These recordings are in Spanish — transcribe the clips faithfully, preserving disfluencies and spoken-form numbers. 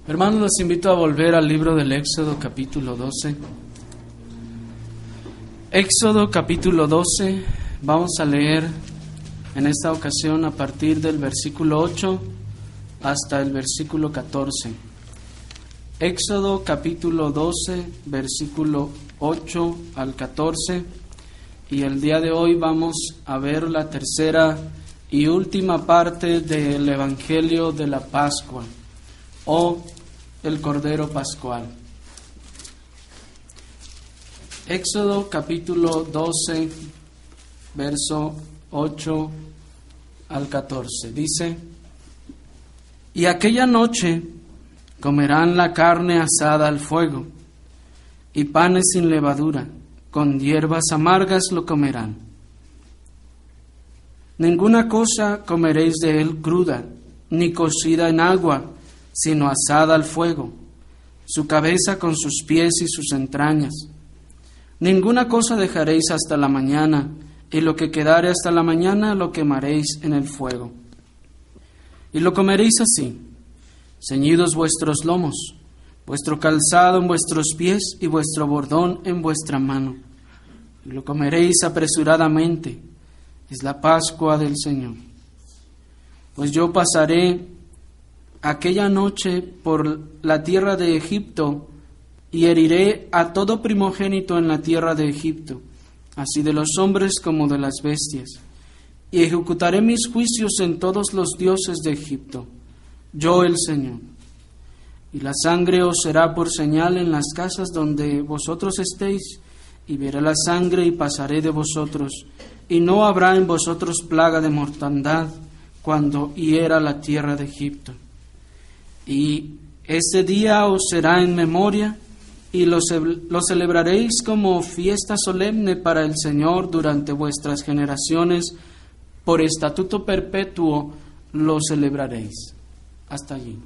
Hermanos, los invito a volver al libro del Éxodo capítulo doce. Éxodo capítulo doce, vamos a leer en esta ocasión a partir del versículo ocho hasta el versículo catorce. Éxodo capítulo doce, versículo ocho al catorce, y el día de hoy vamos a ver la tercera y última parte del Evangelio de la Pascua, o el Cordero Pascual. Éxodo capítulo doce, verso ocho al catorce, dice: Y aquella noche comerán la carne asada al fuego, y panes sin levadura, con hierbas amargas lo comerán. Ninguna cosa comeréis de él cruda, ni cocida en agua, sino asada al fuego, su cabeza con sus pies y sus entrañas. Ninguna cosa dejaréis hasta la mañana, y lo que quedare hasta la mañana lo quemaréis en el fuego. Y lo comeréis así: ceñidos vuestros lomos, vuestro calzado en vuestros pies y vuestro bordón en vuestra mano. Y lo comeréis apresuradamente, es la Pascua del Señor. Pues yo pasaré aquella noche por la tierra de Egipto, y heriré a todo primogénito en la tierra de Egipto, así de los hombres como de las bestias, y ejecutaré mis juicios en todos los dioses de Egipto, yo el Señor. Y la sangre os será por señal en las casas donde vosotros estéis, y veré la sangre y pasaré de vosotros, y no habrá en vosotros plaga de mortandad cuando hiera la tierra de Egipto. Y ese día os será en memoria, y lo, lo celebraréis como fiesta solemne para el Señor durante vuestras generaciones, por estatuto perpetuo lo celebraréis. Hasta allí.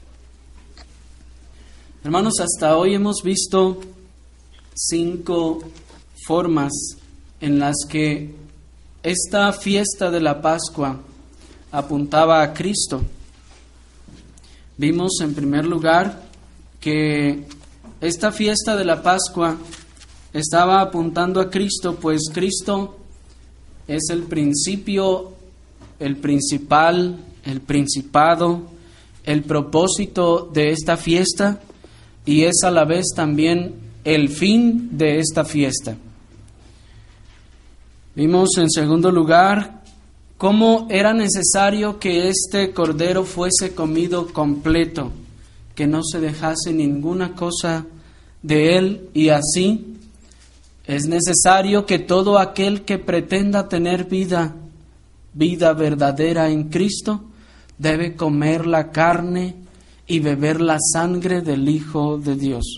Hermanos, hasta hoy hemos visto cinco formas en las que esta fiesta de la Pascua apuntaba a Cristo. Vimos en primer lugar que esta fiesta de la Pascua estaba apuntando a Cristo, pues Cristo es el principio, el principal, el principado, el propósito de esta fiesta, y es a la vez también el fin de esta fiesta. Vimos en segundo lugar cómo era necesario que este cordero fuese comido completo, que no se dejase ninguna cosa de él, y así es necesario que todo aquel que pretenda tener vida, vida verdadera en Cristo, debe comer la carne y beber la sangre del Hijo de Dios.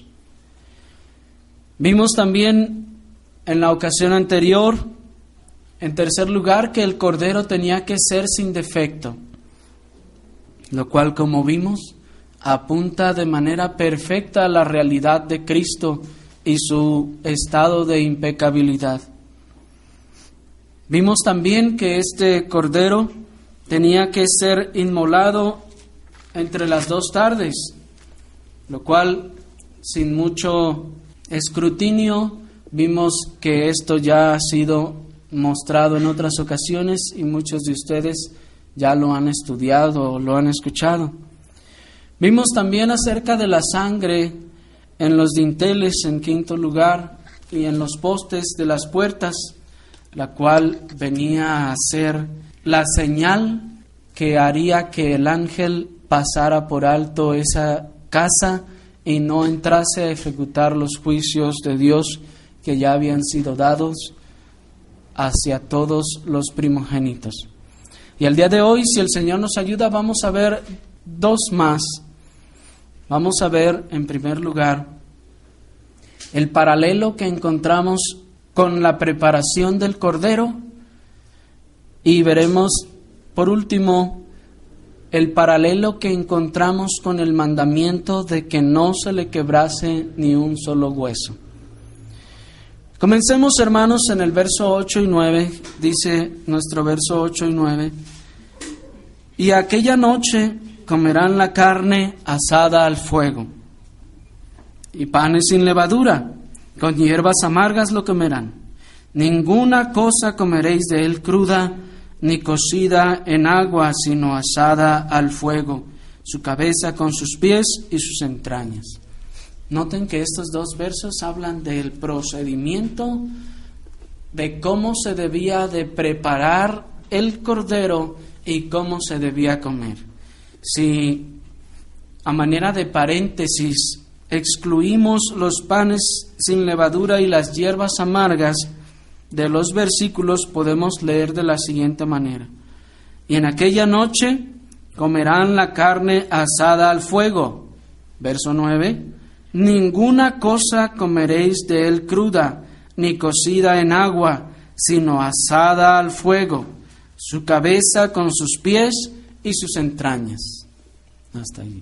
Vimos también en la ocasión anterior, en tercer lugar, que el cordero tenía que ser sin defecto, lo cual, como vimos, apunta de manera perfecta a la realidad de Cristo y su estado de impecabilidad. Vimos también que este cordero tenía que ser inmolado entre las dos tardes, lo cual, sin mucho escrutinio, vimos que esto ya ha sido mostrado en otras ocasiones y muchos de ustedes ya lo han estudiado o lo han escuchado. Vimos también acerca de la sangre en los dinteles, en quinto lugar, y en los postes de las puertas, la cual venía a ser la señal que haría que el ángel pasara por alto esa casa y no entrase a ejecutar los juicios de Dios que ya habían sido dados hacia todos los primogénitos. Y el día de hoy, si el Señor nos ayuda, vamos a ver dos más. Vamos a ver, en primer lugar, el paralelo que encontramos con la preparación del cordero, y veremos, por último, el paralelo que encontramos con el mandamiento de que no se le quebrase ni un solo hueso. Comencemos, hermanos, en el verso ocho y nueve, dice nuestro verso ocho y nueve: Y aquella noche comerán la carne asada al fuego, y panes sin levadura, con hierbas amargas lo comerán. Ninguna cosa comeréis de él cruda, ni cocida en agua, sino asada al fuego, su cabeza con sus pies y sus entrañas. Noten que estos dos versos hablan del procedimiento de cómo se debía de preparar el cordero y cómo se debía comer. Si a manera de paréntesis excluimos los panes sin levadura y las hierbas amargas de los versículos, podemos leer de la siguiente manera: y en aquella noche comerán la carne asada al fuego. Verso nueve: ninguna cosa comeréis de él cruda, ni cocida en agua, sino asada al fuego, su cabeza con sus pies y sus entrañas. Hasta ahí.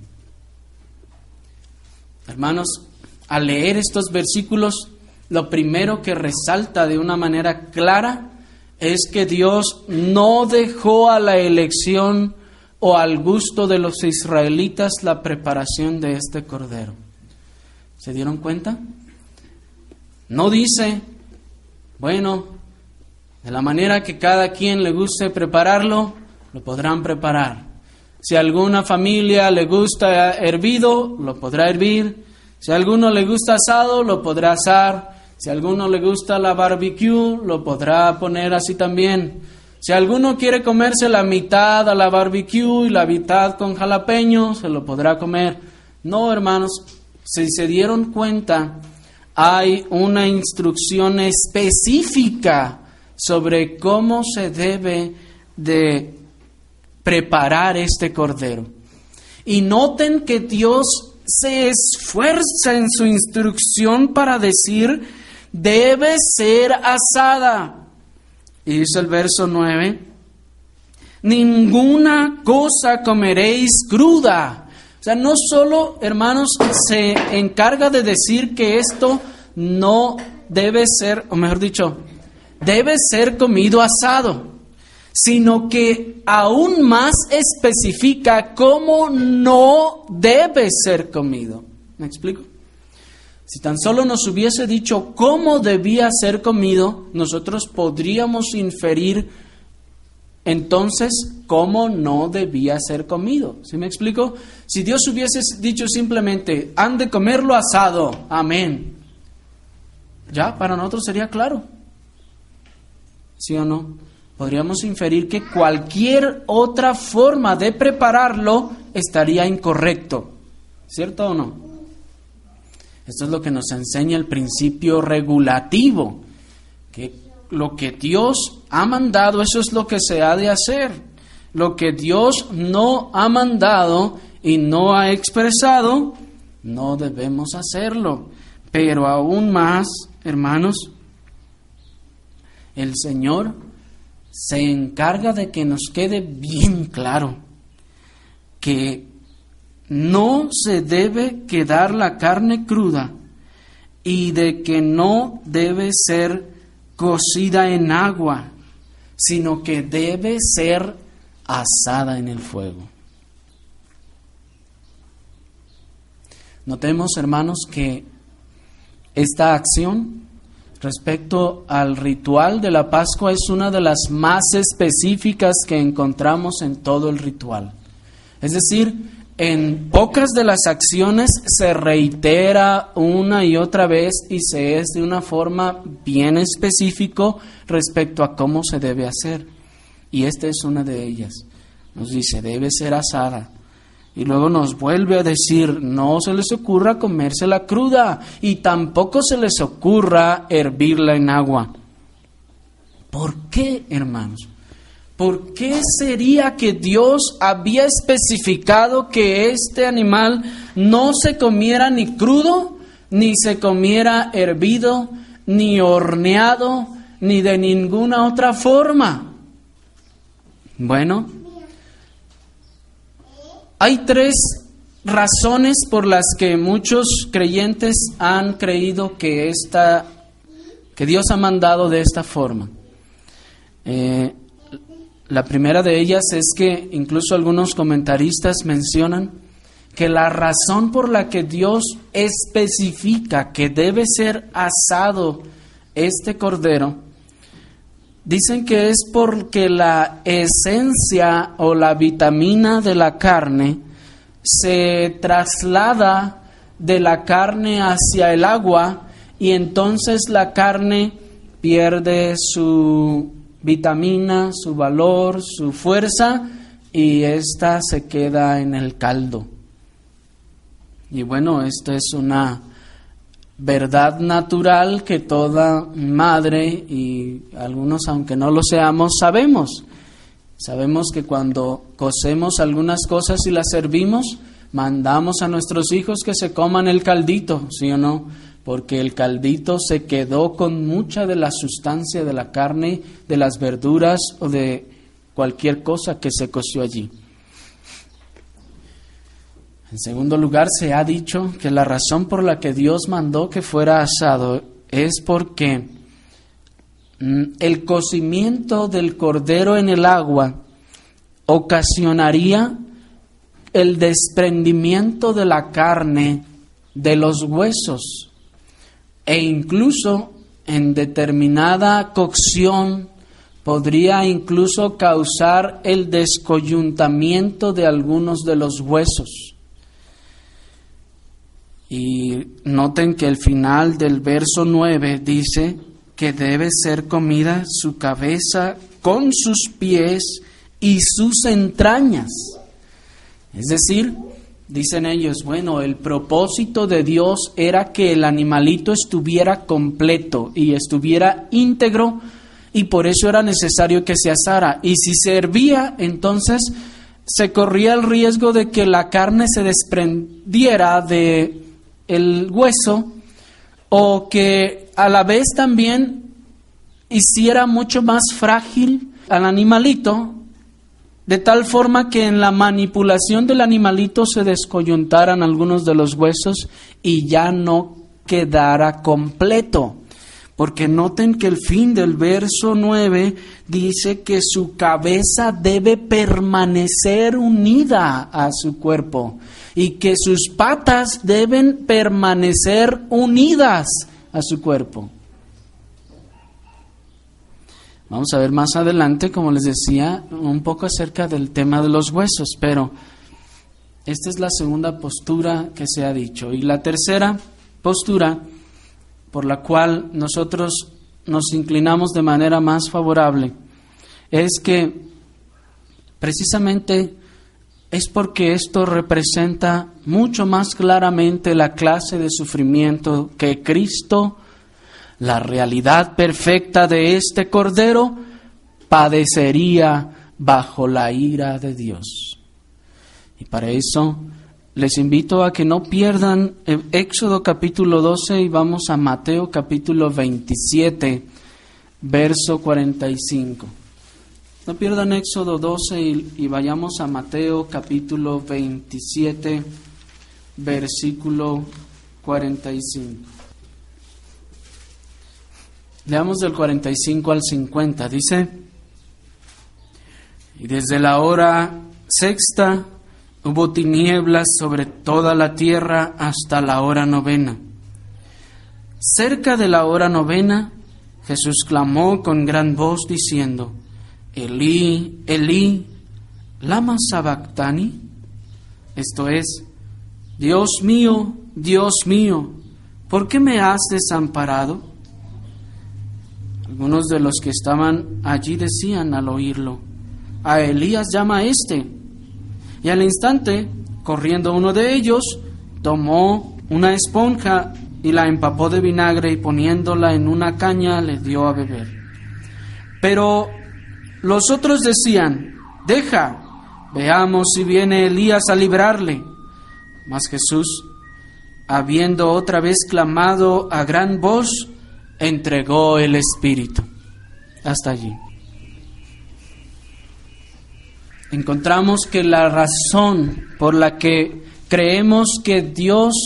Hermanos, al leer estos versículos, lo primero que resalta de una manera clara es que Dios no dejó a la elección o al gusto de los israelitas la preparación de este cordero. ¿Se dieron cuenta? No dice, bueno, de la manera que cada quien le guste prepararlo, lo podrán preparar. Si a alguna familia le gusta hervido, lo podrá hervir. Si a alguno le gusta asado, lo podrá asar. Si a alguno le gusta la barbecue, lo podrá poner así también. Si alguno quiere comerse la mitad a la barbecue y la mitad con jalapeño, se lo podrá comer. No, hermanos, si se dieron cuenta, hay una instrucción específica sobre cómo se debe de preparar este cordero. Y noten que Dios se esfuerza en su instrucción para decir, debe ser asada. Y dice el verso nueve, ninguna cosa comeréis cruda. O sea, no solo, hermanos, se encarga de decir que esto no debe ser, o mejor dicho, debe ser comido asado, sino que aún más especifica cómo no debe ser comido. ¿Me explico? Si tan solo nos hubiese dicho cómo debía ser comido, nosotros podríamos inferir entonces cómo no debía ser comido. ¿Sí me explico? Si Dios hubiese dicho simplemente, han de comerlo asado, amén, ya para nosotros sería claro. ¿Sí o no? Podríamos inferir que cualquier otra forma de prepararlo estaría incorrecto. ¿Cierto o no? Esto es lo que nos enseña el principio regulativo, que lo que Dios ha mandado, eso es lo que se ha de hacer. Lo que Dios no ha mandado y no ha expresado, no debemos hacerlo. Pero aún más, hermanos, el Señor se encarga de que nos quede bien claro que no se debe quedar la carne cruda y de que no debe ser cocida en agua, sino que debe ser asada en el fuego. Notemos, hermanos, que esta acción respecto al ritual de la Pascua es una de las más específicas que encontramos en todo el ritual. Es decir, en pocas de las acciones se reitera una y otra vez y se es de una forma bien específica respecto a cómo se debe hacer. Y esta es una de ellas. Nos dice, debe ser asada. Y luego nos vuelve a decir, no se les ocurra comérsela cruda y tampoco se les ocurra hervirla en agua. ¿Por qué, hermanos? ¿Por qué sería que Dios había especificado que este animal no se comiera ni crudo, ni se comiera hervido, ni horneado, ni de ninguna otra forma? Bueno, hay tres razones por las que muchos creyentes han creído que, esta, que Dios ha mandado de esta forma. Eh, La primera de ellas es que incluso algunos comentaristas mencionan que la razón por la que Dios especifica que debe ser asado este cordero, dicen que es porque la esencia o la vitamina de la carne se traslada de la carne hacia el agua y entonces la carne pierde su vitamina, su valor, su fuerza y ésta se queda en el caldo. Y bueno, esta es una verdad natural que toda madre y algunos, aunque no lo seamos, sabemos. Sabemos que cuando cocemos algunas cosas y las servimos, mandamos a nuestros hijos que se coman el caldito, ¿sí o no? Porque el caldito se quedó con mucha de la sustancia de la carne, de las verduras o de cualquier cosa que se coció allí. En segundo lugar, se ha dicho que la razón por la que Dios mandó que fuera asado es porque el cocimiento del cordero en el agua ocasionaría el desprendimiento de la carne de los huesos e incluso en determinada cocción podría incluso causar el descoyuntamiento de algunos de los huesos. Y noten que el final del verso nueve dice que debe ser comida su cabeza con sus pies y sus entrañas. Es decir, dicen ellos, bueno, el propósito de Dios era que el animalito estuviera completo y estuviera íntegro y por eso era necesario que se asara. Y si se hervía, entonces se corría el riesgo de que la carne se desprendiera de el hueso o que a la vez también hiciera mucho más frágil al animalito, de tal forma que en la manipulación del animalito se descoyuntaran algunos de los huesos y ya no quedara completo. Porque noten que el fin del verso nueve dice que su cabeza debe permanecer unida a su cuerpo y que sus patas deben permanecer unidas a su cuerpo. Vamos a ver más adelante, como les decía, un poco acerca del tema de los huesos, pero esta es la segunda postura que se ha dicho. Y la tercera postura por la cual nosotros nos inclinamos de manera más favorable es que precisamente es porque esto representa mucho más claramente la clase de sufrimiento que Cristo, la realidad perfecta de este Cordero, padecería bajo la ira de Dios. Y para eso les invito a que no pierdan Éxodo capítulo doce y vamos a Mateo capítulo veintisiete, verso cuarenta y cinco. No pierdan Éxodo doce y, y vayamos a Mateo capítulo veintisiete, versículo cuarenta y cinco. Leamos del cuarenta y cinco al cincuenta. Dice: y desde la hora sexta hubo tinieblas sobre toda la tierra hasta la hora novena. Cerca de la hora novena, Jesús clamó con gran voz diciendo: Elí, Elí, lama sabactani. Esto es: Dios mío, Dios mío, ¿por qué me has desamparado? Algunos de los que estaban allí decían al oírlo: a Elías llama a este. Y al instante, corriendo uno de ellos, tomó una esponja y la empapó de vinagre y poniéndola en una caña le dio a beber. Pero los otros decían: deja, veamos si viene Elías a librarle. Mas Jesús, habiendo otra vez clamado a gran voz, entregó el Espíritu. Hasta allí. Encontramos que la razón por la que creemos que Dios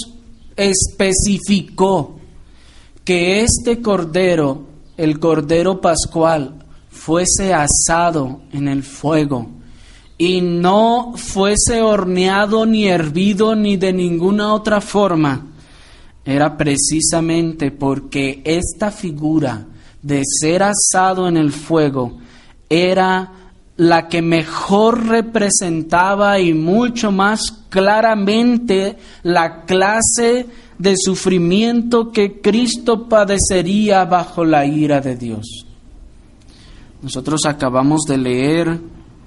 especificó que este Cordero, el Cordero Pascual, fuese asado en el fuego y no fuese horneado ni hervido ni de ninguna otra forma, era precisamente porque esta figura de ser asado en el fuego era la que mejor representaba y mucho más claramente la clase de sufrimiento que Cristo padecería bajo la ira de Dios. Nosotros acabamos de leer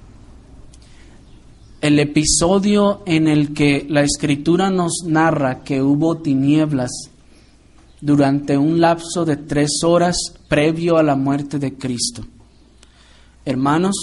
el episodio en el que la Escritura nos narra que hubo tinieblas durante un lapso de tres horas previo a la muerte de Cristo. Hermanos,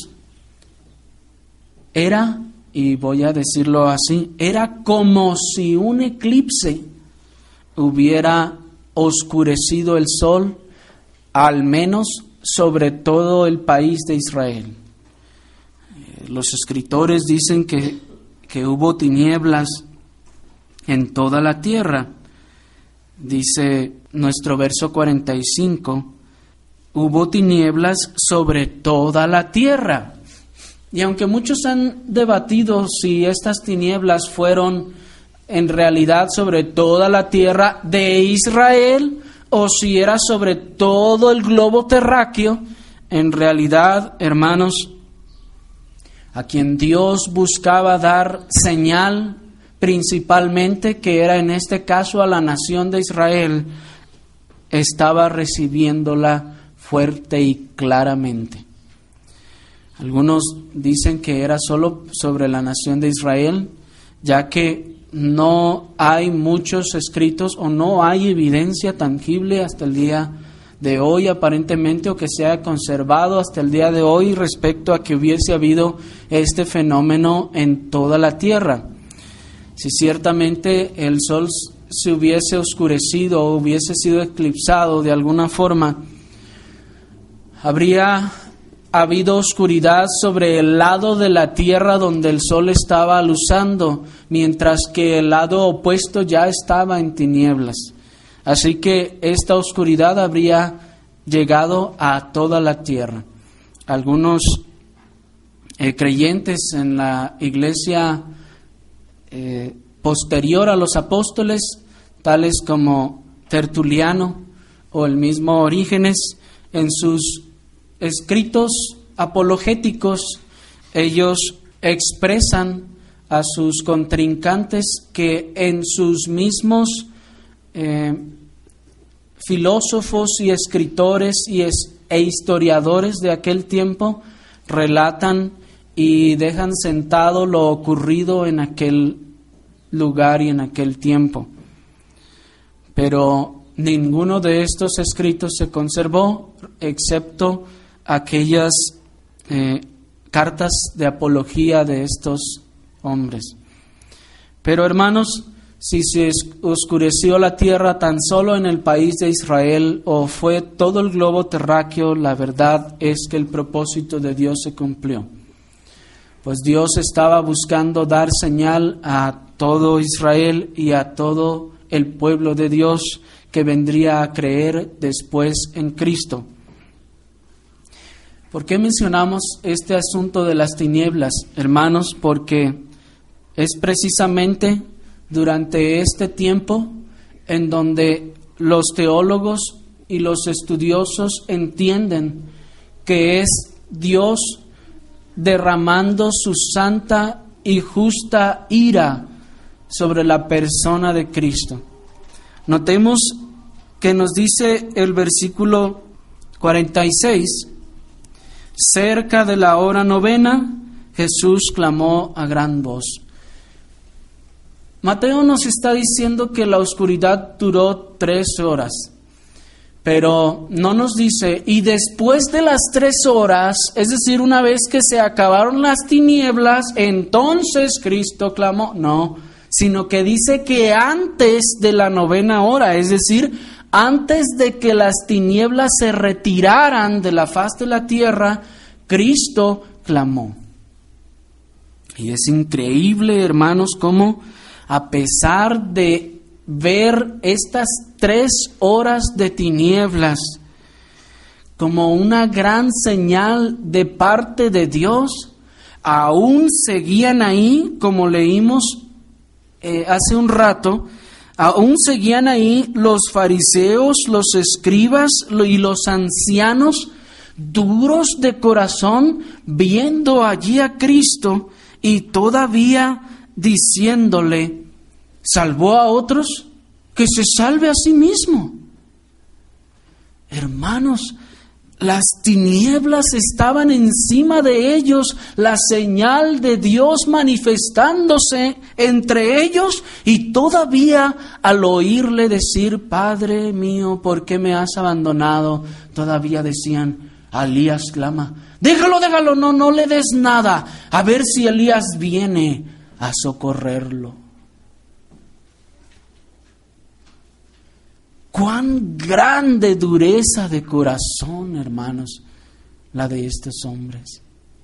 era, y voy a decirlo así, era como si un eclipse hubiera oscurecido el sol, al menos sobre todo el país de Israel. Los escritores dicen que, que hubo tinieblas en toda la tierra. Dice nuestro verso cuarenta y cinco, hubo tinieblas sobre toda la tierra. Y aunque muchos han debatido si estas tinieblas fueron en realidad sobre toda la tierra de Israel o si era sobre todo el globo terráqueo, en realidad, hermanos, a quien Dios buscaba dar señal principalmente, que era en este caso a la nación de Israel, estaba recibiéndola fuerte y claramente. Algunos dicen que era solo sobre la nación de Israel, ya que no hay muchos escritos o no hay evidencia tangible hasta el día de hoy aparentemente, o que se haya conservado hasta el día de hoy respecto a que hubiese habido este fenómeno en toda la tierra. Si ciertamente el sol se hubiese oscurecido o hubiese sido eclipsado de alguna forma, habría habido oscuridad sobre el lado de la tierra donde el sol estaba aluzando, mientras que el lado opuesto ya estaba en tinieblas. Así que esta oscuridad habría llegado a toda la tierra. Algunos eh, creyentes en la iglesia eh, posterior a los apóstoles, tales como Tertuliano o el mismo Orígenes, en sus escritos apologéticos, ellos expresan a sus contrincantes que en sus mismos eh, filósofos y escritores y es, e historiadores de aquel tiempo relatan y dejan sentado lo ocurrido en aquel lugar y en aquel tiempo. Pero ninguno de estos escritos se conservó, excepto aquellas eh, cartas de apología de estos hombres. Pero hermanos, si se oscureció la tierra tan solo en el país de Israel o fue todo el globo terráqueo, la verdad es que el propósito de Dios se cumplió. Pues Dios estaba buscando dar señal a todo Israel y a todo el pueblo de Dios que vendría a creer después en Cristo. ¿Por qué mencionamos este asunto de las tinieblas, hermanos? Porque es precisamente durante este tiempo en donde los teólogos y los estudiosos entienden que es Dios derramando su santa y justa ira sobre la persona de Cristo. Notemos que nos dice el versículo cuarenta y seis, cerca de la hora novena, Jesús clamó a gran voz. Mateo nos está diciendo que la oscuridad duró tres horas, pero no nos dice, y después de las tres horas, es decir, una vez que se acabaron las tinieblas, entonces Cristo clamó. No, sino que dice que antes de la novena hora, es decir, antes de que las tinieblas se retiraran de la faz de la tierra, Cristo clamó. Y es increíble, hermanos, cómo a pesar de ver estas tres horas de tinieblas, como una gran señal de parte de Dios, aún seguían ahí, como leímos eh, hace un rato, aún seguían ahí los fariseos, los escribas y los ancianos, duros de corazón, viendo allí a Cristo y todavía diciéndole: ¿salvó a otros? Que se salve a sí mismo. Hermanos, las tinieblas estaban encima de ellos, la señal de Dios manifestándose entre ellos, y todavía al oírle decir: Padre mío, ¿por qué me has abandonado?, todavía decían: Elías clama. Déjalo, déjalo, no, no le des nada, a ver si Elías viene a socorrerlo. Cuán grande dureza de corazón, hermanos, la de estos hombres.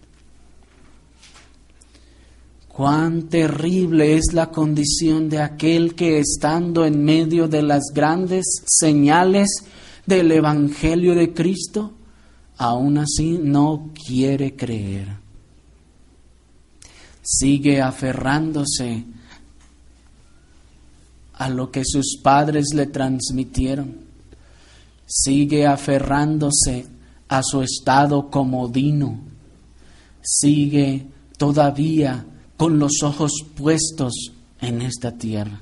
Cuán terrible es la condición de aquel que, estando en medio de las grandes señales del Evangelio de Cristo, aún así no quiere creer. Sigue aferrándose a lo que sus padres le transmitieron. Sigue aferrándose a su estado comodino. Sigue todavía con los ojos puestos en esta tierra.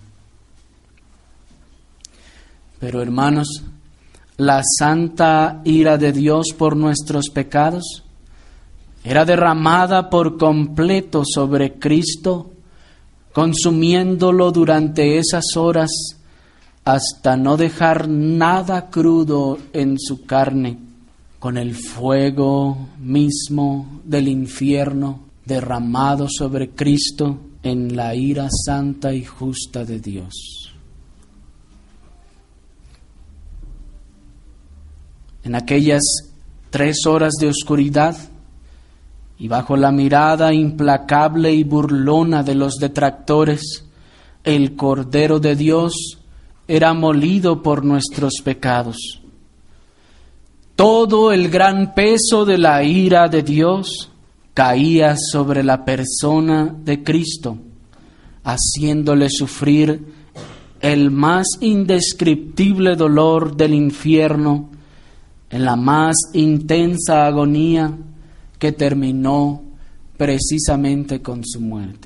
Pero hermanos, la santa ira de Dios por nuestros pecados era derramada por completo sobre Cristo, consumiéndolo durante esas horas hasta no dejar nada crudo en su carne, con el fuego mismo del infierno derramado sobre Cristo en la ira santa y justa de Dios. En aquellas tres horas de oscuridad, y bajo la mirada implacable y burlona de los detractores, el Cordero de Dios era molido por nuestros pecados. Todo el gran peso de la ira de Dios caía sobre la persona de Cristo, haciéndole sufrir el más indescriptible dolor del infierno en la más intensa agonía que terminó precisamente con su muerte.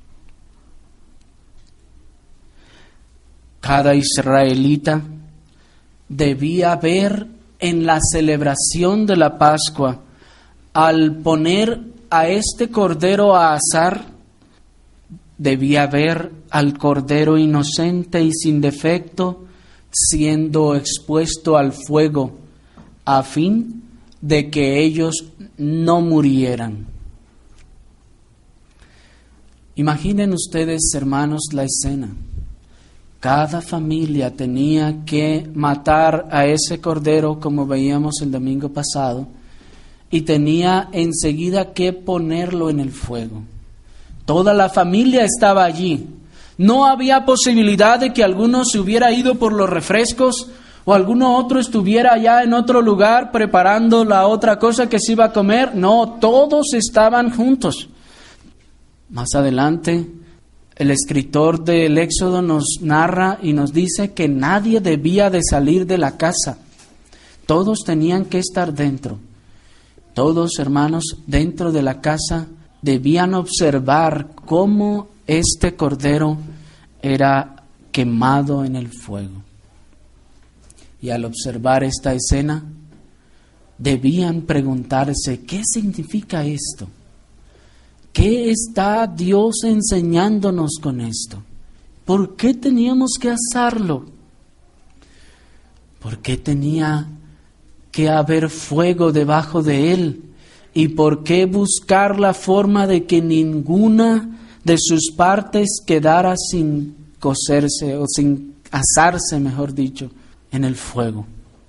Cada israelita debía ver en la celebración de la Pascua, al poner a este cordero a asar, debía ver al cordero inocente y sin defecto siendo expuesto al fuego, a fin de que ellos no murieran. Imaginen ustedes, hermanos, la escena. Cada familia tenía que matar a ese cordero, como veíamos el domingo pasado, y tenía enseguida que ponerlo en el fuego. Toda la familia estaba allí. No había posibilidad de que alguno se hubiera ido por los refrescos o alguno otro estuviera allá en otro lugar preparando la otra cosa que se iba a comer. No, todos estaban juntos. Más adelante, el escritor del Éxodo nos narra y nos dice que nadie debía de salir de la casa. Todos tenían que estar dentro. Todos, hermanos, dentro de la casa debían observar cómo este cordero era quemado en el fuego. Y al observar esta escena, debían preguntarse: ¿qué significa esto? ¿Qué está Dios enseñándonos con esto? ¿Por qué teníamos que asarlo? ¿Por qué tenía que haber fuego debajo de él? ¿Y por qué buscar la forma de que ninguna de sus partes quedara sin cocerse o sin asarse, mejor dicho, en el fuego?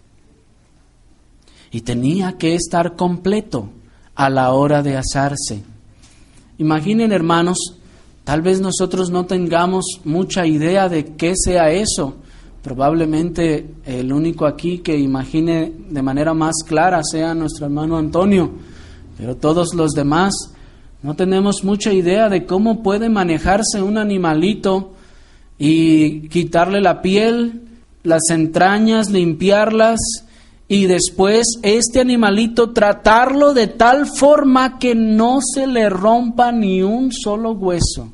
Y tenía que estar completo a la hora de asarse. Imaginen, hermanos, tal vez nosotros no tengamos mucha idea de qué sea eso, Probablemente el único aquí que imagine de manera más clara sea nuestro hermano Antonio, pero todos los demás no tenemos mucha idea de cómo puede manejarse un animalito y quitarle la piel, las entrañas, limpiarlas y después este animalito tratarlo de tal forma que no se le rompa ni un solo hueso.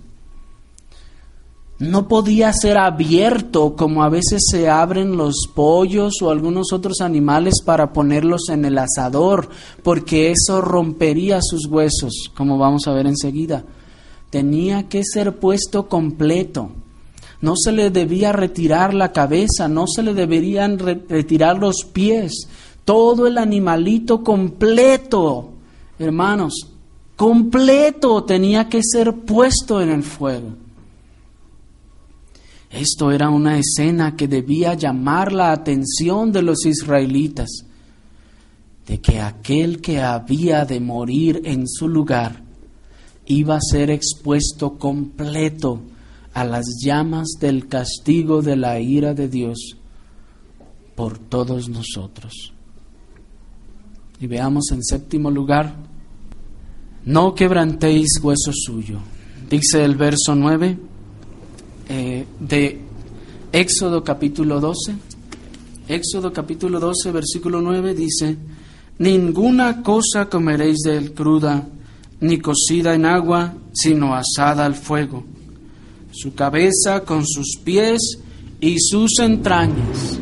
No podía ser abierto como a veces se abren los pollos o algunos otros animales para ponerlos en el asador, porque eso rompería sus huesos, como vamos a ver enseguida. Tenía que ser puesto completo. No se le debía retirar la cabeza, no se le deberían re- retirar los pies. Todo el animalito completo, hermanos, completo tenía que ser puesto en el fuego. Esto era una escena que debía llamar la atención de los israelitas, de que aquel que había de morir en su lugar iba a ser expuesto completo a las llamas del castigo de la ira de Dios por todos nosotros. Y veamos en séptimo lugar, no quebrantéis hueso suyo. Dice el verso nueve eh, de Éxodo capítulo doce. Éxodo capítulo doce, versículo nueve dice: ninguna cosa comeréis de él cruda, ni cocida en agua, sino asada al fuego. Su cabeza con sus pies y sus entrañas.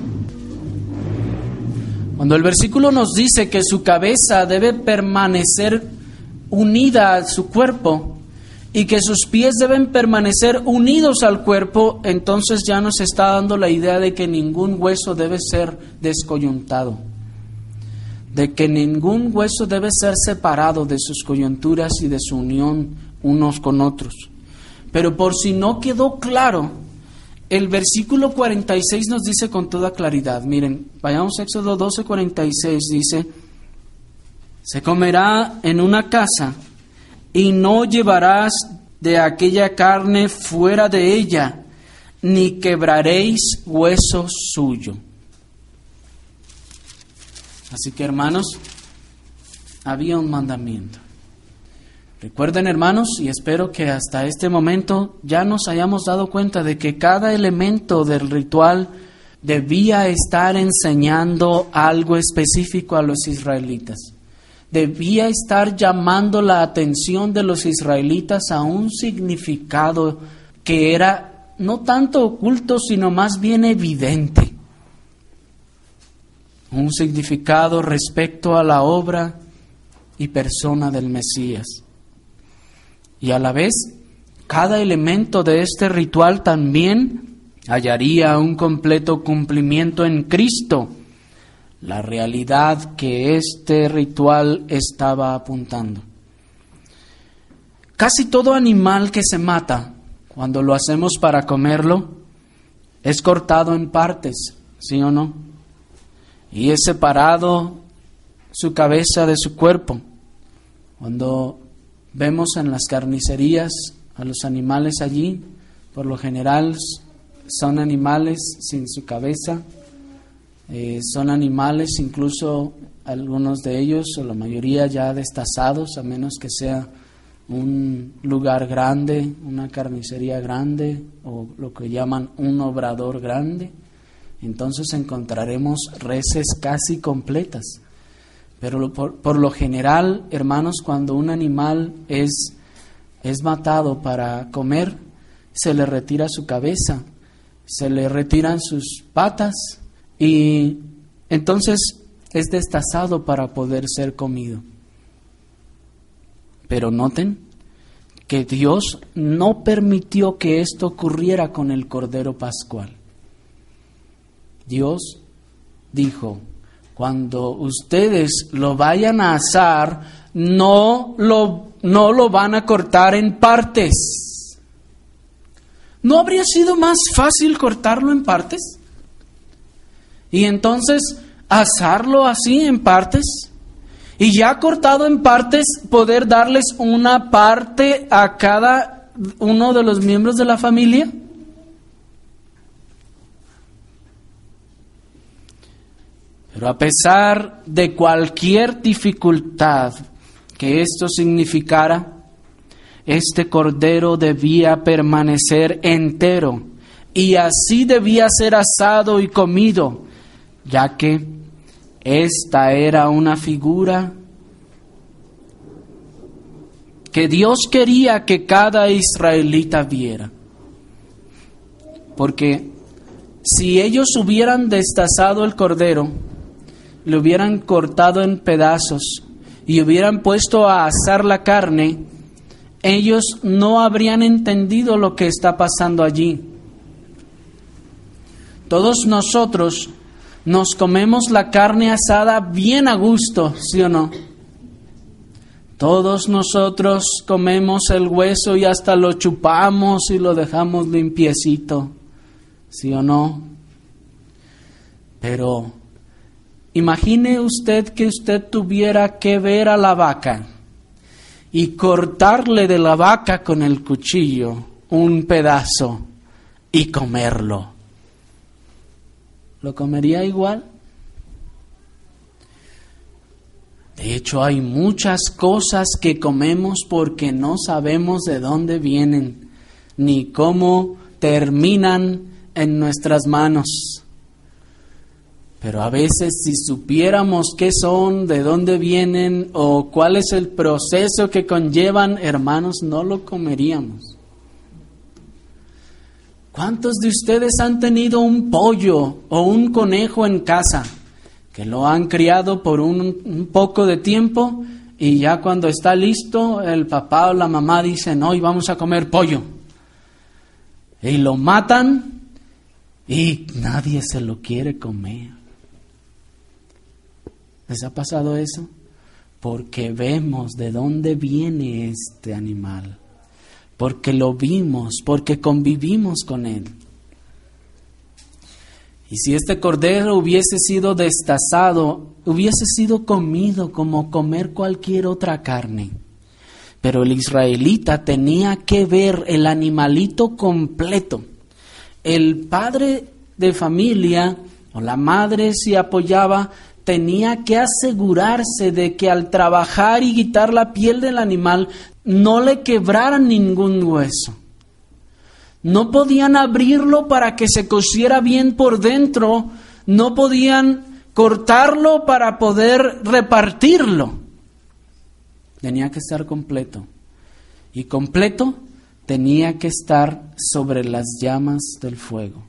Cuando el versículo nos dice que su cabeza debe permanecer unida a su cuerpo y que sus pies deben permanecer unidos al cuerpo, entonces ya nos está dando la idea de que ningún hueso debe ser descoyuntado, de que ningún hueso debe ser separado de sus coyunturas y de su unión unos con otros. Pero por si no quedó claro, el versículo cuarenta y seis nos dice con toda claridad. Miren, vayamos a Éxodo doce, cuarenta y seis, dice: se comerá en una casa y no llevarás de aquella carne fuera de ella, ni quebraréis hueso suyo. Así que, hermanos, había un mandamiento. Recuerden, hermanos, y espero que hasta este momento ya nos hayamos dado cuenta de que cada elemento del ritual debía estar enseñando algo específico a los israelitas. Debía estar llamando la atención de los israelitas a un significado que era no tanto oculto, sino más bien evidente. Un significado respecto a la obra y persona del Mesías. Y a la vez, cada elemento de este ritual también hallaría un completo cumplimiento en Cristo, la realidad que este ritual estaba apuntando. Casi todo animal que se mata, cuando lo hacemos para comerlo, es cortado en partes, ¿sí o no? Y es separado su cabeza de su cuerpo. Cuando vemos en las carnicerías a los animales allí, por lo general son animales sin su cabeza, eh, son animales incluso algunos de ellos o la mayoría ya destazados, a menos que sea un lugar grande, una carnicería grande o lo que llaman un obrador grande. Entonces encontraremos reses casi completas. Pero por, por lo general, hermanos, cuando un animal es, es matado para comer, se le retira su cabeza, se le retiran sus patas y entonces es destazado para poder ser comido. Pero noten que Dios no permitió que esto ocurriera con el Cordero Pascual. Dios dijo: cuando ustedes lo vayan a asar, no lo, no lo van a cortar en partes. ¿No habría sido más fácil cortarlo en partes? Y entonces asarlo así en partes. Y ya cortado en partes, poder darles una parte a cada uno de los miembros de la familia. Pero a pesar de cualquier dificultad que esto significara, este cordero debía permanecer entero y así debía ser asado y comido, ya que esta era una figura que Dios quería que cada israelita viera. Porque si ellos hubieran destazado el cordero, le hubieran cortado en pedazos y hubieran puesto a asar la carne, ellos no habrían entendido lo que está pasando allí. Todos nosotros nos comemos la carne asada bien a gusto, ¿sí o no? Todos nosotros comemos el hueso y hasta lo chupamos y lo dejamos limpiecito, ¿sí o no? Pero imagine usted que usted tuviera que ver a la vaca y cortarle de la vaca con el cuchillo un pedazo y comerlo. ¿Lo comería igual? De hecho, hay muchas cosas que comemos porque no sabemos de dónde vienen, ni cómo terminan en nuestras manos. Pero a veces si supiéramos qué son, de dónde vienen o cuál es el proceso que conllevan, hermanos, no lo comeríamos. ¿Cuántos de ustedes han tenido un pollo o un conejo en casa que lo han criado por un, un poco de tiempo y ya cuando está listo el papá o la mamá dicen, hoy vamos a comer pollo? Y lo matan y nadie se lo quiere comer. ¿Les ha pasado eso? Porque vemos de dónde viene este animal, porque lo vimos, porque convivimos con él. Y si este cordero hubiese sido destazado, hubiese sido comido como comer cualquier otra carne. Pero el israelita tenía que ver el animalito completo. El padre de familia o la madre, si apoyaba, tenía que asegurarse de que al trabajar y quitar la piel del animal no le quebraran ningún hueso. No podían abrirlo para que se cociera bien por dentro, no podían cortarlo para poder repartirlo. Tenía que estar completo. Y completo tenía que estar sobre las llamas del fuego.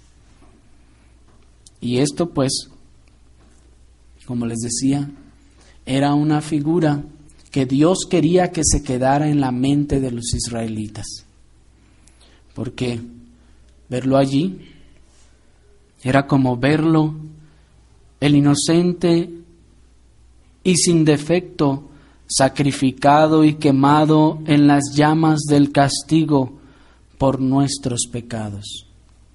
Y esto pues, como les decía, era una figura que Dios quería que se quedara en la mente de los israelitas. Porque verlo allí era como verlo, el inocente y sin defecto, sacrificado y quemado en las llamas del castigo por nuestros pecados.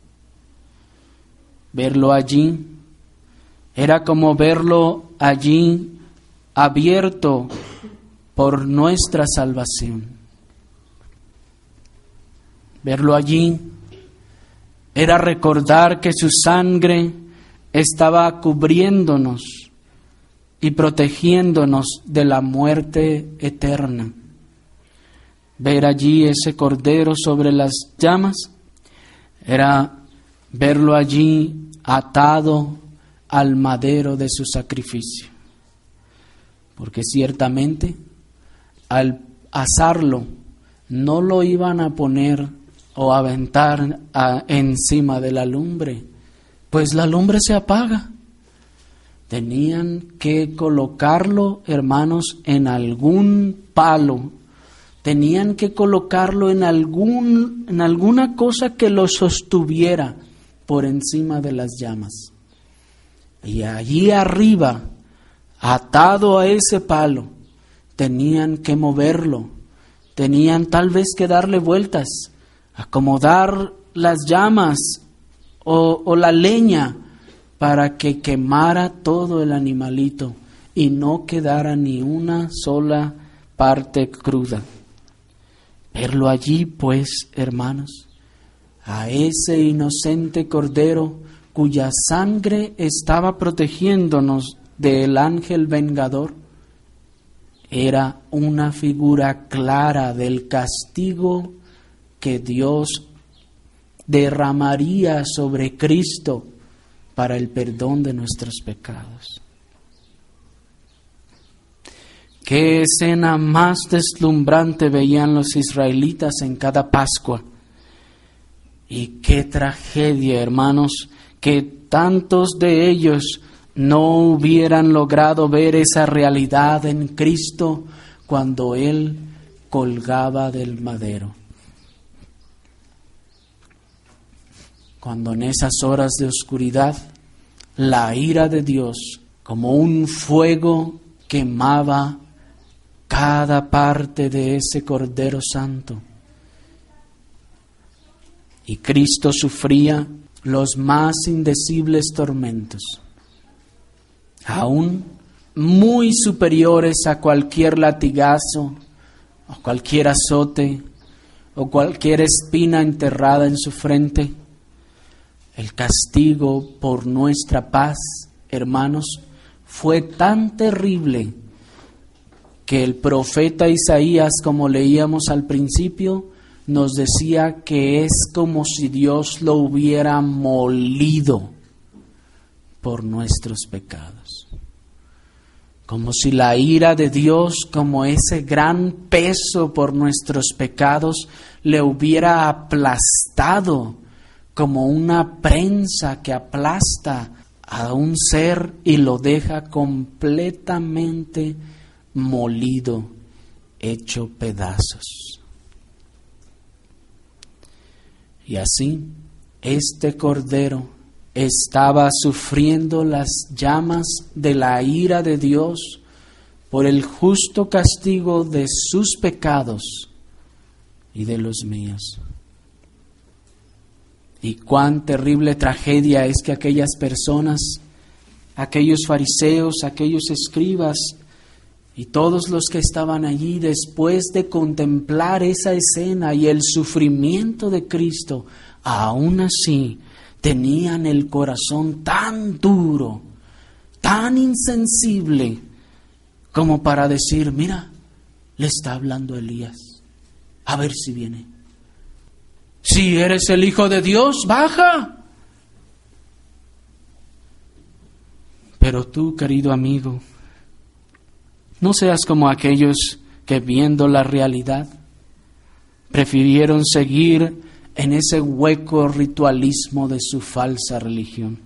Verlo allí era como verlo allí abierto por nuestra salvación. Verlo allí era recordar que su sangre estaba cubriéndonos y protegiéndonos de la muerte eterna. Ver allí ese cordero sobre las llamas era verlo allí atado al madero de su sacrificio. Porque ciertamente al asarlo no lo iban a poner o aventar a, encima de la lumbre, pues la lumbre se apaga. Tenían que colocarlo, hermanos, en algún palo. Tenían que colocarlo en algún, en alguna cosa que lo sostuviera por encima de las llamas. Y allí arriba, atado a ese palo, tenían que moverlo. Tenían tal vez que darle vueltas, acomodar las llamas o, o la leña para que quemara todo el animalito y no quedara ni una sola parte cruda. Verlo allí, pues, hermanos, a ese inocente cordero cuya sangre estaba protegiéndonos del ángel vengador, era una figura clara del castigo que Dios derramaría sobre Cristo para el perdón de nuestros pecados. Qué escena más deslumbrante veían los israelitas en cada Pascua. Y qué tragedia, hermanos, que tantos de ellos no hubieran logrado ver esa realidad en Cristo cuando Él colgaba del madero. Cuando en esas horas de oscuridad la ira de Dios como un fuego quemaba cada parte de ese Cordero Santo. Y Cristo sufría los más indecibles tormentos, aún muy superiores a cualquier latigazo, o cualquier azote, o cualquier espina enterrada en su frente. El castigo por nuestra paz, hermanos, fue tan terrible que el profeta Isaías, como leíamos al principio, nos decía que es como si Dios lo hubiera molido por nuestros pecados. Como si la ira de Dios, como ese gran peso por nuestros pecados, le hubiera aplastado como una prensa que aplasta a un ser y lo deja completamente molido, hecho pedazos. Y así, este Cordero estaba sufriendo las llamas de la ira de Dios por el justo castigo de sus pecados y de los míos. Y cuán terrible tragedia es que aquellas personas, aquellos fariseos, aquellos escribas y todos los que estaban allí, después de contemplar esa escena y el sufrimiento de Cristo, aún así tenían el corazón tan duro, tan insensible, como para decir: mira, le está hablando Elías, a ver si viene. Si eres el Hijo de Dios, baja. Pero tú, querido amigo, no seas como aquellos que, viendo la realidad, prefirieron seguir en ese hueco ritualismo de su falsa religión,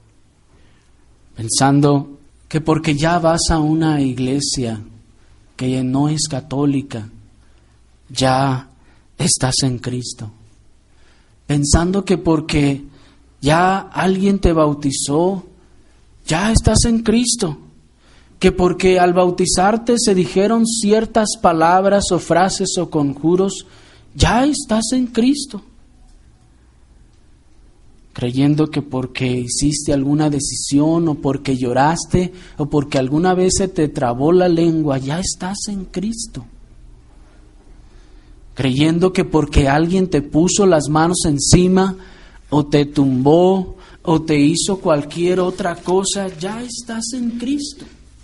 pensando que porque ya vas a una iglesia que no es católica, ya estás en Cristo. Pensando que porque ya alguien te bautizó, ya estás en Cristo. Que porque al bautizarte se dijeron ciertas palabras o frases o conjuros, ya estás en Cristo. Creyendo que porque hiciste alguna decisión o porque lloraste o porque alguna vez se te trabó la lengua, ya estás en Cristo. Creyendo que porque alguien te puso las manos encima o te tumbó o te hizo cualquier otra cosa, ya estás en Cristo.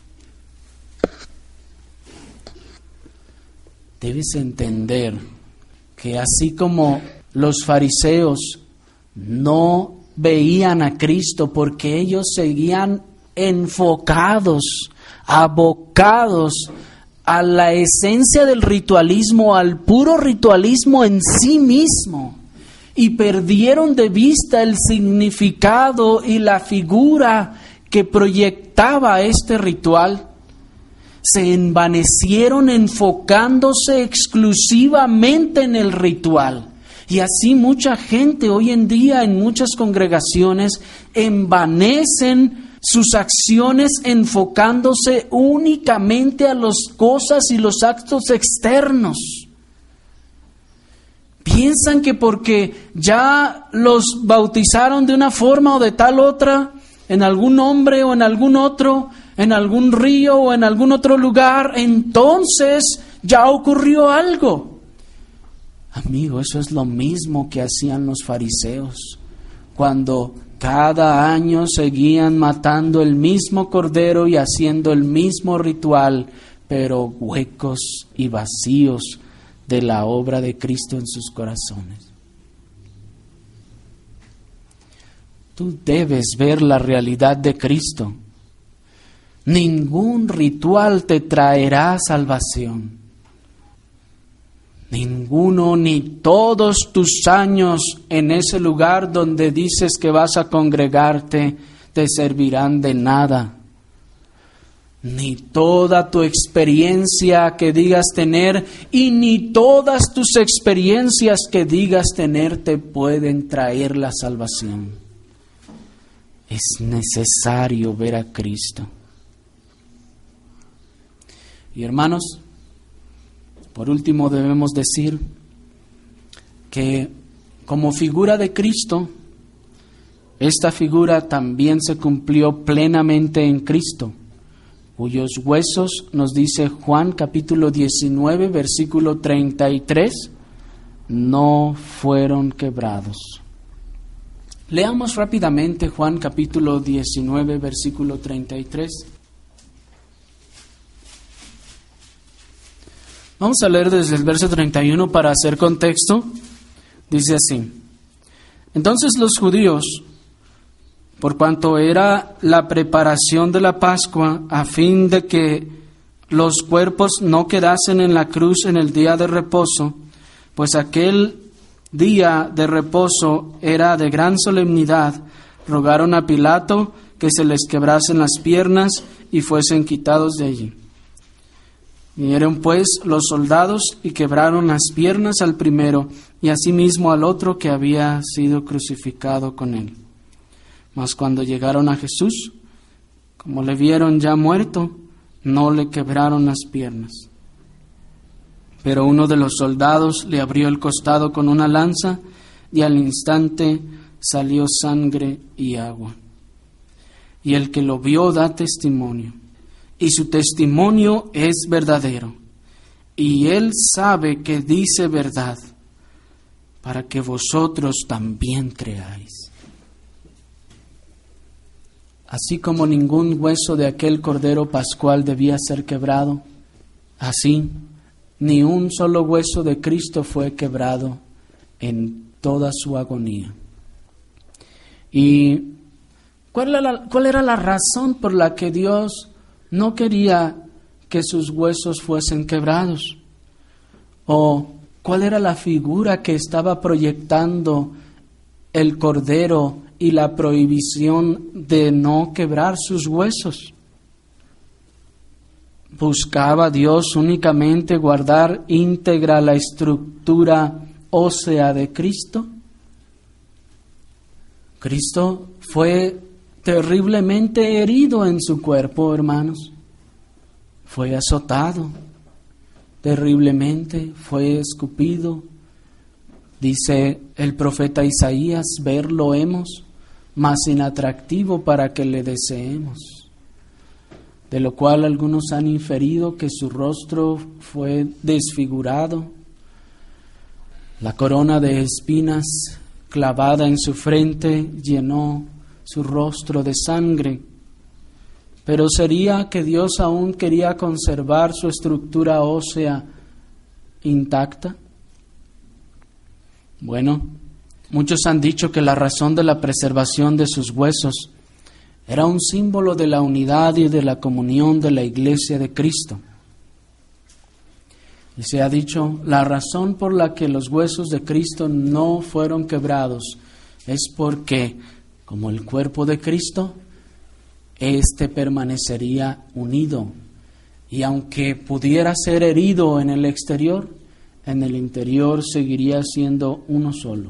Debes entender que así como los fariseos no veían a Cristo porque ellos seguían enfocados, abocados a la esencia del ritualismo, al puro ritualismo en sí mismo, y perdieron de vista el significado y la figura que proyectaba este ritual, se envanecieron enfocándose exclusivamente en el ritual. Y así mucha gente hoy en día en muchas congregaciones envanecen sus acciones enfocándose únicamente a las cosas y los actos externos. Piensan que porque ya los bautizaron de una forma o de tal otra, en algún nombre o en algún otro, en algún río o en algún otro lugar, entonces ya ocurrió algo. Amigo, eso es lo mismo que hacían los fariseos cuando cada año seguían matando el mismo cordero y haciendo el mismo ritual, pero huecos y vacíos de la obra de Cristo en sus corazones. Tú debes ver la realidad de Cristo. Ningún ritual te traerá salvación. Ninguno, ni todos tus años en ese lugar donde dices que vas a congregarte, te servirán de nada. Ni toda tu experiencia que digas tener y ni todas tus experiencias que digas tener te pueden traer la salvación. Es necesario ver a Cristo. Y hermanos, por último debemos decir que como figura de Cristo, esta figura también se cumplió plenamente en Cristo, cuyos huesos, nos dice Juan capítulo diecinueve, versículo treinta y tres, no fueron quebrados. Leamos rápidamente Juan capítulo diecinueve, versículo treinta y tres. Vamos a leer desde el verso treinta y uno para hacer contexto. Dice así: entonces los judíos, por cuanto era la preparación de la Pascua, a fin de que los cuerpos no quedasen en la cruz en el día de reposo, pues aquel día de reposo era de gran solemnidad, rogaron a Pilato que se les quebrasen las piernas y fuesen quitados de allí. Vinieron pues los soldados y quebraron las piernas al primero y asimismo al otro que había sido crucificado con él. Mas cuando llegaron a Jesús, como le vieron ya muerto, no le quebraron las piernas. Pero uno de los soldados le abrió el costado con una lanza y al instante salió sangre y agua. Y el que lo vio da testimonio, y su testimonio es verdadero, y él sabe que dice verdad, para que vosotros también creáis. Así como ningún hueso de aquel cordero pascual debía ser quebrado, así ni un solo hueso de Cristo fue quebrado en toda su agonía. ¿Y cuál era la, cuál era la razón por la que Dios no quería que sus huesos fuesen quebrados? ¿O cuál era la figura que estaba proyectando el cordero y la prohibición de no quebrar sus huesos? ¿Buscaba Dios únicamente guardar íntegra la estructura ósea de Cristo? Cristo fue terriblemente herido en su cuerpo, hermanos. Fue azotado terriblemente, fue escupido. Dice el profeta Isaías: verlo hemos, mas inatractivo para que le deseemos. De lo cual algunos han inferido que su rostro fue desfigurado, la corona de espinas clavada en su frente llenó su rostro de sangre. Pero ¿sería que Dios aún quería conservar su estructura ósea intacta? Bueno, muchos han dicho que la razón de la preservación de sus huesos era un símbolo de la unidad y de la comunión de la Iglesia de Cristo. Y se ha dicho, la razón por la que los huesos de Cristo no fueron quebrados es porque, como el cuerpo de Cristo, éste permanecería unido. Y aunque pudiera ser herido en el exterior, en el interior seguiría siendo uno solo.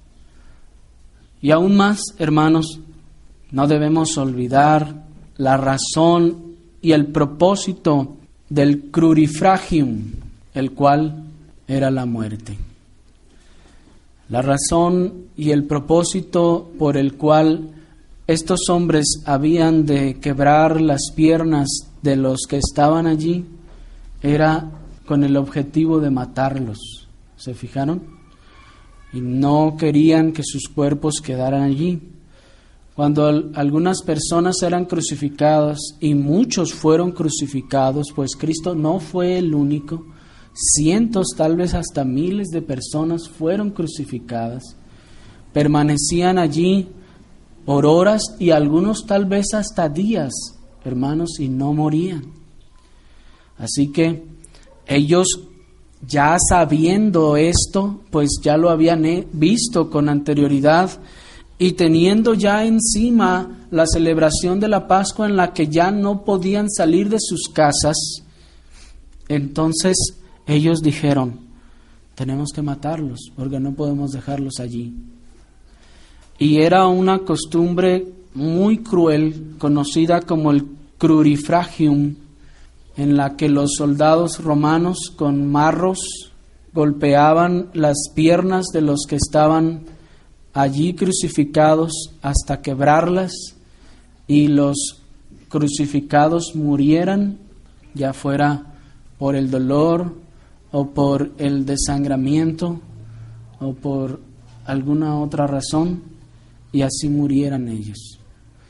Y aún más, hermanos, no debemos olvidar la razón y el propósito del crurifragium, el cual era la muerte. La razón y el propósito por el cual estos hombres habían de quebrar las piernas de los que estaban allí era con el objetivo de matarlos. ¿Se fijaron? Y no querían que sus cuerpos quedaran allí. Cuando al- algunas personas eran crucificadas y muchos fueron crucificados, pues Cristo no fue el único, cientos, tal vez hasta miles de personas fueron crucificadas, permanecían allí por horas y algunos tal vez hasta días, hermanos, y no morían. Así que ellos, ya sabiendo esto, pues ya lo habían visto con anterioridad, y teniendo ya encima la celebración de la Pascua en la que ya no podían salir de sus casas, entonces ellos dijeron, tenemos que matarlos porque no podemos dejarlos allí. Y era una costumbre muy cruel, conocida como el crurifragium, en la que los soldados romanos con marros golpeaban las piernas de los que estaban allí crucificados hasta quebrarlas, y los crucificados murieran, ya fuera por el dolor o por el desangramiento o por alguna otra razón, y así murieran ellos.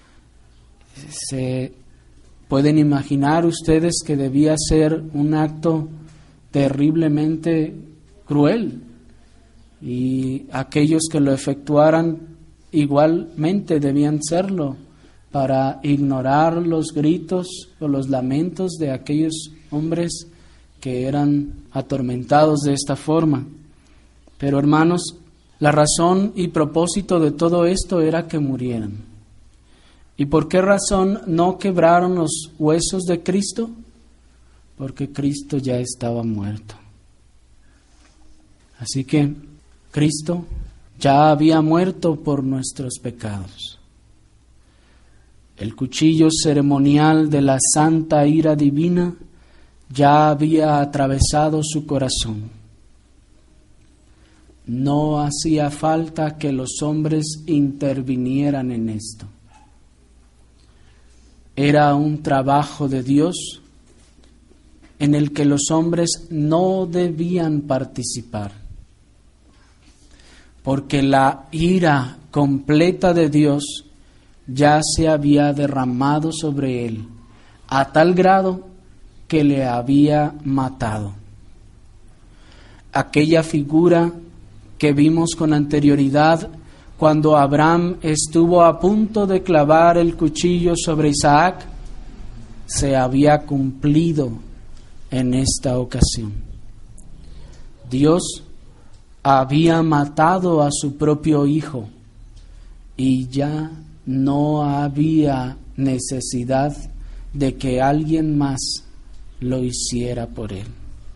Se pueden imaginar ustedes que debía ser un acto terriblemente cruel, y aquellos que lo efectuaran igualmente debían serlo para ignorar los gritos o los lamentos de aquellos hombres que eran atormentados de esta forma. Pero hermanos, la razón y propósito de todo esto era que murieran. ¿Y por qué razón no quebraron los huesos de Cristo? Porque Cristo ya estaba muerto. Así que Cristo ya había muerto por nuestros pecados. El cuchillo ceremonial de la santa ira divina ya había atravesado su corazón. No hacía falta que los hombres intervinieran en esto. Era un trabajo de Dios en el que los hombres no debían participar, porque la ira completa de Dios ya se había derramado sobre él, a tal grado que le había matado. Aquella figura que vimos con anterioridad cuando Abraham estuvo a punto de clavar el cuchillo sobre Isaac, se había cumplido en esta ocasión. Dios había matado a su propio hijo y ya no había necesidad de que alguien más lo hiciera por él.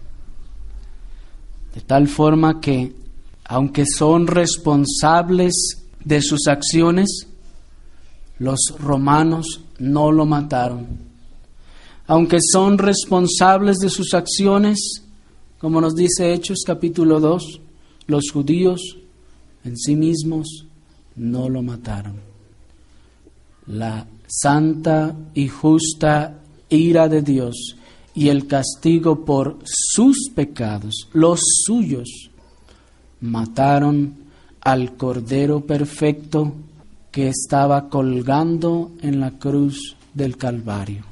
De tal forma que, aunque son responsables de sus acciones, los romanos no lo mataron. Aunque son responsables de sus acciones, como nos dice Hechos capítulo dos, los judíos en sí mismos no lo mataron. La santa y justa ira de Dios y el castigo por sus pecados, los suyos, mataron al Cordero perfecto que estaba colgando en la cruz del Calvario.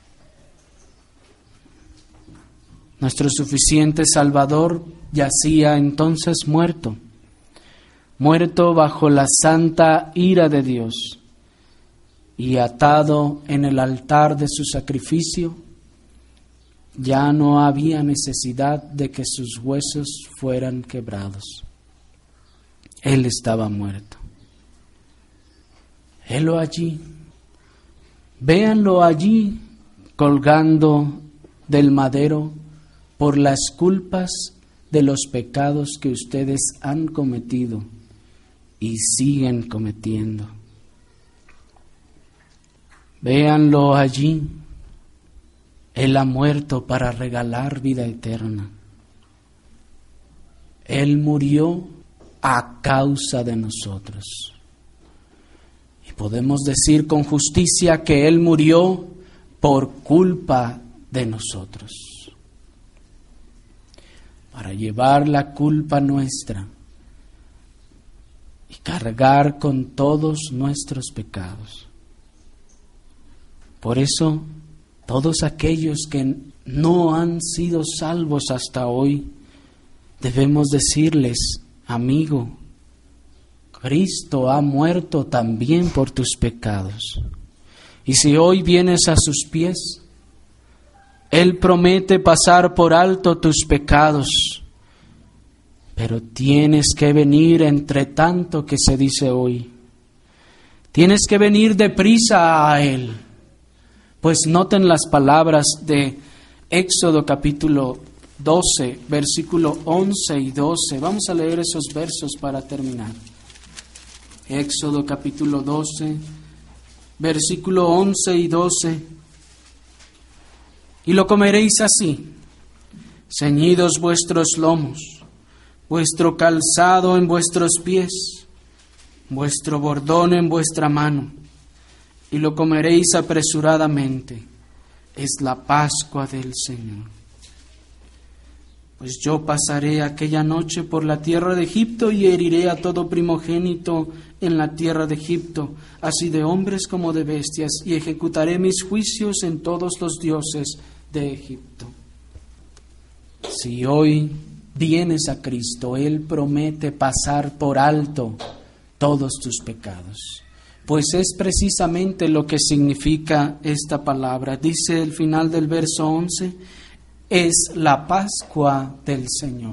Nuestro suficiente Salvador yacía entonces muerto, muerto bajo la santa ira de Dios, y atado en el altar de su sacrificio. Ya no había necesidad de que sus huesos fueran quebrados. Él estaba muerto. Helo allí, véanlo allí, colgando del madero por las culpas de los pecados que ustedes han cometido y siguen cometiendo. Véanlo allí. Él ha muerto para regalar vida eterna. Él murió a causa de nosotros. Y podemos decir con justicia que Él murió por culpa de nosotros, para llevar la culpa nuestra y cargar con todos nuestros pecados. Por eso, todos aquellos que no han sido salvos hasta hoy, debemos decirles: amigo, Cristo ha muerto también por tus pecados. Y si hoy vienes a sus pies, Él promete pasar por alto tus pecados. Pero tienes que venir entre tanto que se dice hoy. Tienes que venir deprisa a Él. Pues noten las palabras de Éxodo capítulo doce, versículo once y doce. Vamos a leer esos versos para terminar. Éxodo capítulo doce, versículo once y doce. Y lo comeréis así: ceñidos vuestros lomos, vuestro calzado en vuestros pies, vuestro bordón en vuestra mano, y lo comeréis apresuradamente. Es la Pascua del Señor. Pues yo pasaré aquella noche por la tierra de Egipto y heriré a todo primogénito en la tierra de Egipto, así de hombres como de bestias, y ejecutaré mis juicios en todos los dioses de Egipto. Si hoy vienes a Cristo, Él promete pasar por alto todos tus pecados. Pues es precisamente lo que significa esta palabra. Dice el final del verso once, es la Pascua del Señor.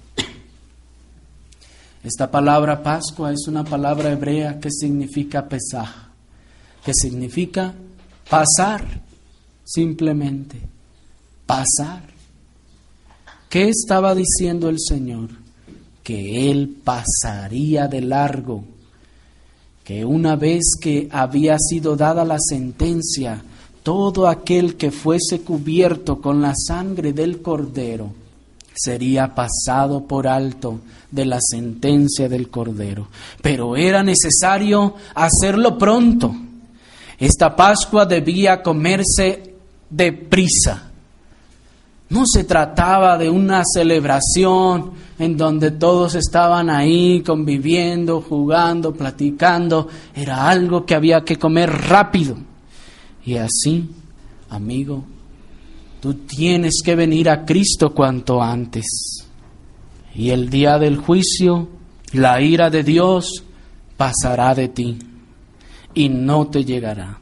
Esta palabra Pascua es una palabra hebrea que significa Pesaj, que significa pasar, simplemente, pasar. ¿Qué estaba diciendo el Señor? Que Él pasaría de largo, que una vez que había sido dada la sentencia, todo aquel que fuese cubierto con la sangre del Cordero sería pasado por alto de la sentencia del Cordero. Pero era necesario hacerlo pronto. Esta Pascua debía comerse deprisa. No se trataba de una celebración en donde todos estaban ahí conviviendo, jugando, platicando. Era algo que había que comer rápido. Y así, amigo, tú tienes que venir a Cristo cuanto antes. Y el día del juicio, la ira de Dios pasará de ti y no te llegará.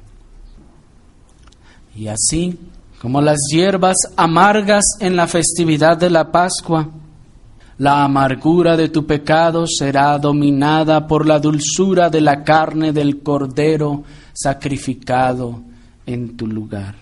Y así, como las hierbas amargas en la festividad de la Pascua, la amargura de tu pecado será dominada por la dulzura de la carne del Cordero sacrificado en tu lugar.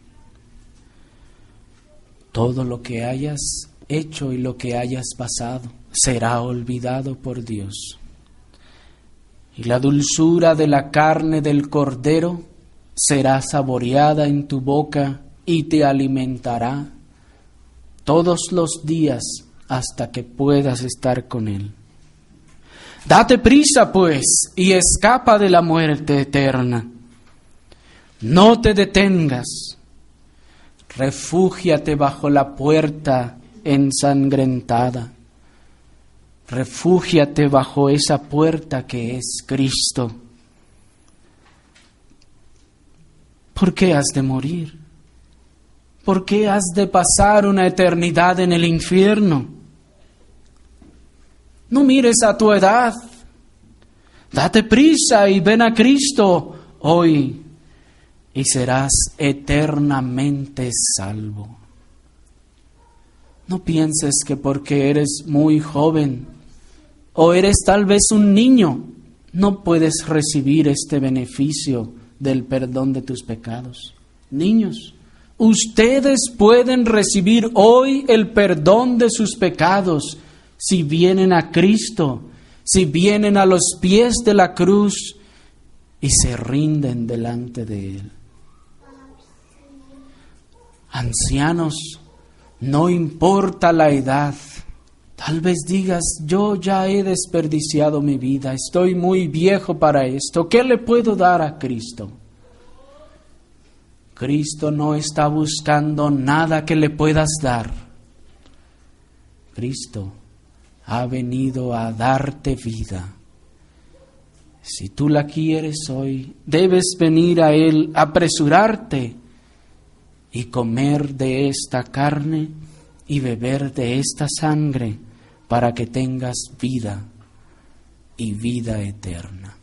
Todo lo que hayas hecho y lo que hayas pasado será olvidado por Dios. Y la dulzura de la carne del Cordero será saboreada en tu boca y te alimentará todos los días hasta que puedas estar con Él. Date prisa, pues, y escapa de la muerte eterna. No te detengas. Refúgiate bajo la puerta ensangrentada. Refúgiate bajo esa puerta que es Cristo. ¿Por qué has de morir? ¿Por qué has de pasar una eternidad en el infierno? No mires a tu edad. Date prisa y ven a Cristo hoy y serás eternamente salvo. No pienses que porque eres muy joven o eres tal vez un niño, no puedes recibir este beneficio del perdón de tus pecados. Niños, ustedes pueden recibir hoy el perdón de sus pecados si vienen a Cristo, si vienen a los pies de la cruz y se rinden delante de Él. Ancianos, no importa la edad. Tal vez digas, yo ya he desperdiciado mi vida, estoy muy viejo para esto. ¿Qué le puedo dar a Cristo? Cristo no está buscando nada que le puedas dar. Cristo ha venido a darte vida Si tú la quieres hoy, debes venir a Él, apresurarte y comer de esta carne y beber de esta sangre para que tengas vida y vida eterna.